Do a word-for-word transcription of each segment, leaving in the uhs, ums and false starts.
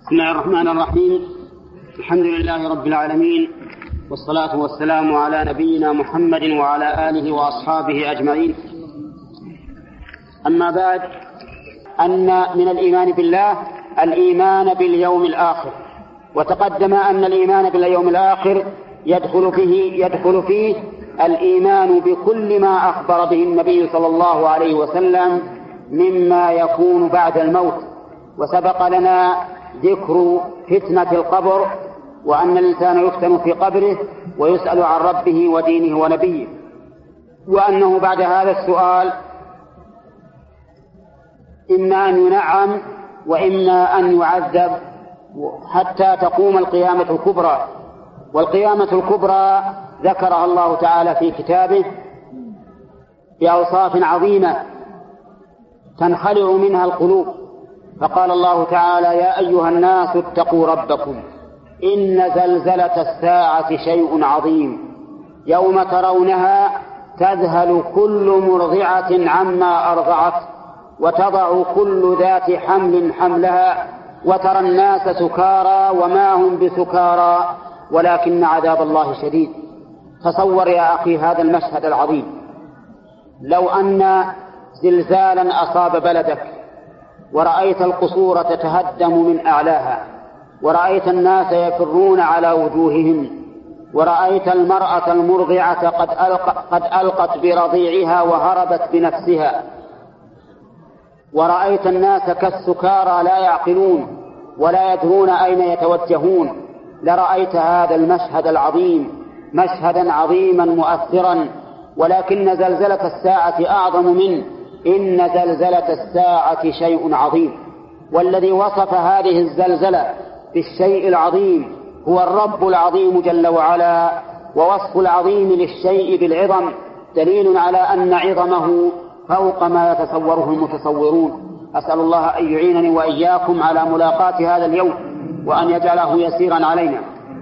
بسم الله الرحمن الرحيم. الحمد لله رب العالمين، والصلاة والسلام على نبينا محمد وعلى آله وأصحابه أجمعين. أما بعد، أن من الإيمان بالله الإيمان باليوم الآخر، وتقدم أن الإيمان باليوم الآخر يدخل فيه, يدخل فيه الإيمان بكل ما أخبر به النبي صلى الله عليه وسلم مما يكون بعد الموت. وسبق لنا ذكر فتنة القبر، وأن الإنسان يفتن في قبره ويسأل عن ربه ودينه ونبيه، وأنه بعد هذا السؤال إما أن ينعم وإما أن يعذب حتى تقوم القيامة الكبرى. والقيامة الكبرى ذكرها الله تعالى في كتابه بأوصاف عظيمة تنخلع منها القلوب، فقال الله تعالى: يا أيها الناس اتقوا ربكم إن زلزلة الساعة شيء عظيم، يوم ترونها تذهل كل مرضعة عما أرضعت وتضع كل ذات حمل حملها وترى الناس سكارى وما هم بسكارى ولكن عذاب الله شديد. تصور يا أخي هذا المشهد العظيم، لو أن زلزالا أصاب بلدك ورأيت القصور تتهدم من أعلاها، ورأيت الناس يفرون على وجوههم، ورأيت المرأة المرضعة قد ألقت, قد ألقت برضيعها وهربت بنفسها، ورأيت الناس كالسكارى لا يعقلون ولا يدرون أين يتوجهون، لرأيت هذا المشهد العظيم مشهدا عظيما مؤثرا. ولكن زلزلة الساعة أعظم منه، إن زلزلة الساعة شيء عظيم. والذي وصف هذه الزلزلة بالشيء العظيم هو الرب العظيم جل وعلا، ووصف العظيم للشيء بالعظم دليل على أن عظمه فوق ما يتصوره المتصورون. أسأل الله أن يعينني وإياكم على ملاقاة هذا اليوم، وأن يجعله يسيرا علينا.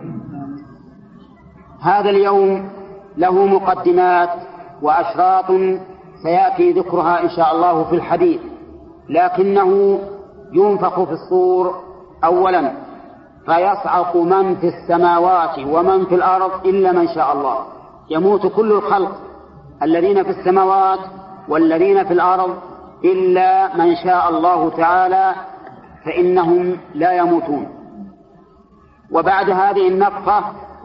هذا اليوم له مقدمات وأشراط سيأتي ذكرها إن شاء الله في الحديث، لكنه ينفخ في الصور أولا، فيصعق من في السماوات ومن في الأرض إلا من شاء الله. يموت كل الخلق الذين في السماوات والذين في الأرض إلا من شاء الله تعالى، فإنهم لا يموتون. وبعد هذه النفخة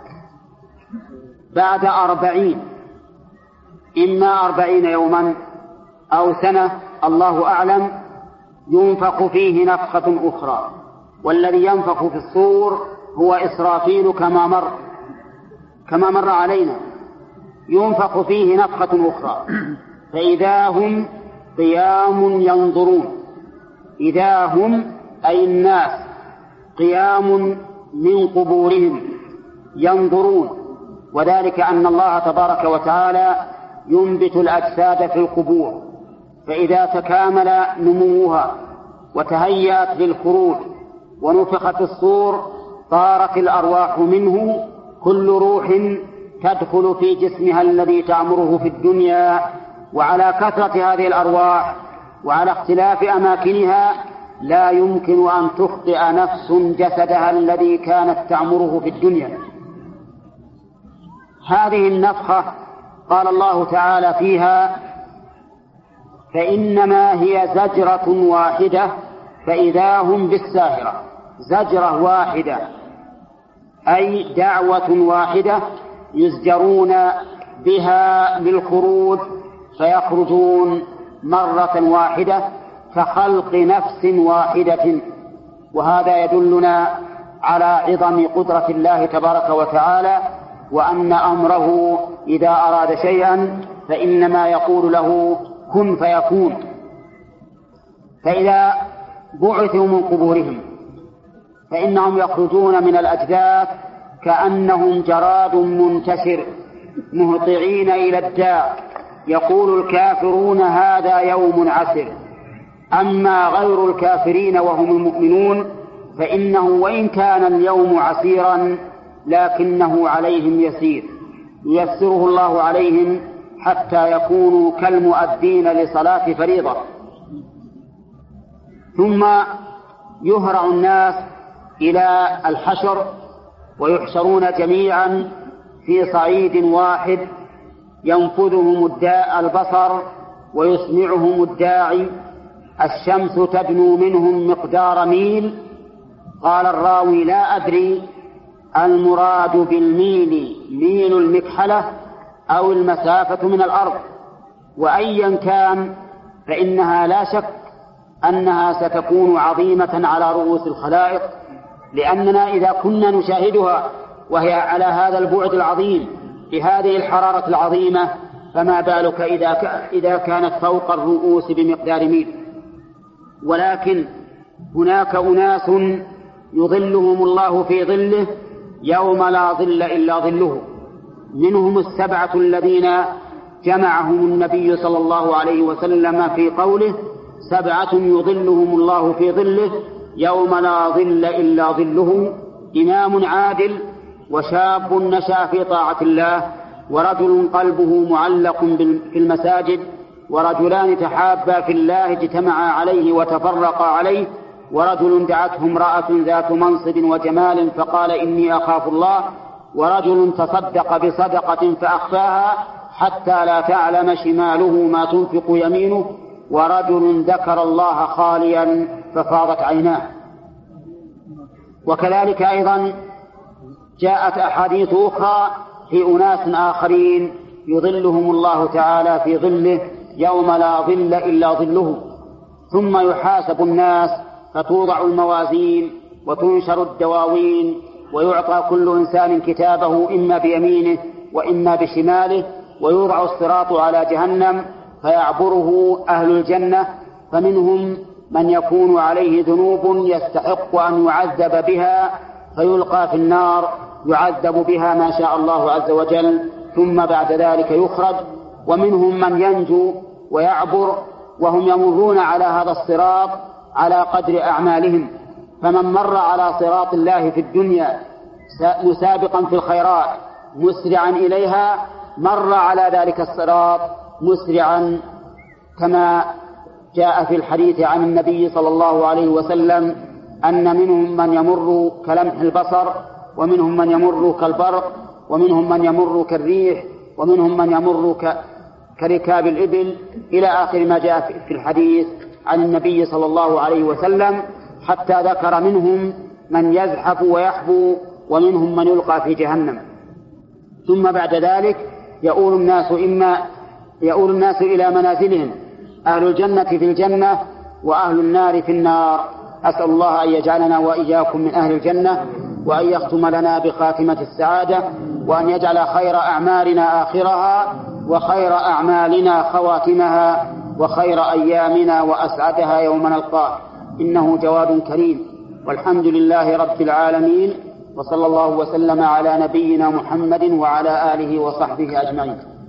بعد أربعين، إما أربعين يوما أو سنة الله أعلم، ينفخ فيه نفخة أخرى، والذي ينفخ في الصور هو إسرافيل كما مر كما مر علينا. ينفخ فيه نفخة أخرى فإذا هم قيام ينظرون. إذا هم أي الناس قيام من قبورهم ينظرون، وذلك أن الله تبارك وتعالى ينبت الأجساد في القبور، فإذا تكامل نموها وتهيأت للخروج ونفخت الصور طارت الأرواح منه، كل روح تدخل في جسمها الذي تعمره في الدنيا. وعلى كثرة هذه الأرواح وعلى اختلاف أماكنها لا يمكن أن تخطئ نفس جسدها الذي كانت تعمره في الدنيا. هذه النفخة قال الله تعالى فيها: فإنما هي زجرة واحدة فإذا هم بالساهرة. زجرة واحدة أي دعوة واحدة يزجرون بها للخروج، فيخرجون مرة واحدة كخلق نفس واحدة. وهذا يدلنا على عظم قدرة الله تبارك وتعالى، وأن أمره إذا أراد شيئا فإنما يقول له كن فيكون. فإذا بعثوا من قبورهم فإنهم يخرجون من الأجداث كأنهم جراد منتشر مهطعين إلى الداع، يقول الكافرون هذا يوم عسر. أما غير الكافرين وهم المؤمنون فإنه وإن كان اليوم عسيرا لكنه عليهم يسير، ييسره الله عليهم حتى يكونوا كالمؤذين لصلاة فريضة. ثم يهرع الناس إلى الحشر ويحشرون جميعا في صعيد واحد ينفذهم الداء البصر ويسمعهم الداعي، الشمس تدنو منهم مقدار ميل. قال الراوي: لا أدري المراد بالميل ميل المكحلة أو المسافة من الأرض، وأيا كان فإنها لا شك أنها ستكون عظيمة على رؤوس الخلائق، لأننا إذا كنا نشاهدها وهي على هذا البعد العظيم بهذه الحرارة العظيمة، فما بالك إذا كانت فوق الرؤوس بمقدار ميل. ولكن هناك أناس يظلهم الله في ظله يوم لا ظل إلا ظله، منهم السبعة الذين جمعهم النبي صلى الله عليه وسلم في قوله: سبعة يظلهم الله في ظله يوم لا ظل إلا ظله: إمام عادل، وشاب نشأ في طاعة الله، ورجل قلبه معلق في المساجد، ورجلان تحابا في الله اجتمعا عليه وتفرقا عليه، ورجل دعته امرأة ذات منصب وجمال فقال: إني أخاف الله، ورجل تصدق بصدقة فأخفاها حتى لا تعلم شماله ما تنفق يمينه، ورجل ذكر الله خاليا ففاضت عيناه. وكذلك أيضا جاءت أحاديث أخرى في أناس آخرين يظلهم الله تعالى في ظله يوم لا ظل إلا ظله. ثم يحاسب الناس فتوضع الموازين وتنشر الدواوين ويعطى كل إنسان كتابه إما بيمينه وإما بشماله، ويوضع الصراط على جهنم فيعبره أهل الجنة، فمنهم من يكون عليه ذنوب يستحق أن يعذب بها فيلقى في النار يعذب بها ما شاء الله عز وجل، ثم بعد ذلك يخرج. ومنهم من ينجو ويعبر وهم يمرون على هذا الصراط على قدر أعمالهم، فمن مر على صراط الله في الدنيا مسابقا في الخيرات مسرعا إليها مر على ذلك الصراط مسرعا، كما جاء في الحديث عن النبي صلى الله عليه وسلم أن منهم من يمر كلمح البصر، ومنهم من يمر كالبرق، ومنهم من يمر كالريح، ومنهم من يمر كركاب الإبل، إلى آخر ما جاء في الحديث عن النبي صلى الله عليه وسلم، حتى ذكر منهم من يزحف ويحبو، ومنهم من يلقى في جهنم. ثم بعد ذلك يؤول الناس إما يؤول الناس إلى منازلهم، أهل الجنة في الجنة وأهل النار في النار. أسأل الله أن يجعلنا وإياكم من أهل الجنة، وأن يختم لنا بخاتمة السعادة، وأن يجعل خير أعمالنا آخرها، وخير أعمالنا خواتمها، وخير أيامنا وأسعدها يوم نلقاه، إنه جواد كريم. والحمد لله رب العالمين، وصلى الله وسلم على نبينا محمد وعلى آله وصحبه أجمعين.